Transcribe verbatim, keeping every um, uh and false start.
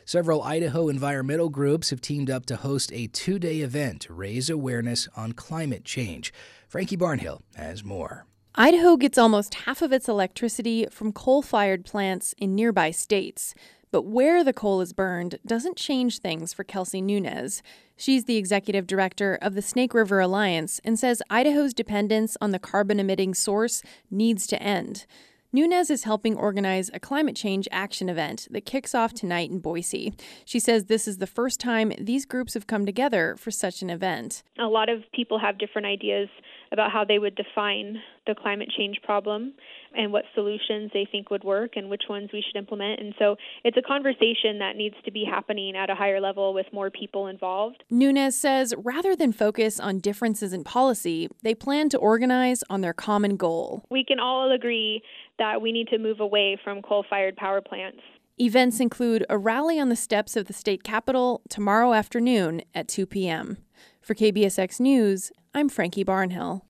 Several Idaho environmental groups have teamed up to host a two-day event to raise awareness on climate change. Frankie Barnhill has more. Idaho gets almost half of its electricity from coal-fired plants in nearby states. But where the coal is burned doesn't change things for Kelsey Nunez. She's the executive director of the Snake River Alliance and says Idaho's dependence on the carbon-emitting source needs to end. Nunez is helping organize a climate change action event that kicks off tonight in Boise. She says this is the first time these groups have come together for such an event. A lot of people have different ideas about how they would define the climate change problem and what solutions they think would work and which ones we should implement. And so it's a conversation that needs to be happening at a higher level with more people involved. Nunez says rather than focus on differences in policy, they plan to organize on their common goal. We can all agree that we need to move away from coal-fired power plants. Events include a rally on the steps of the state capitol tomorrow afternoon at two p.m. For K B S X News, I'm Frankie Barnhill.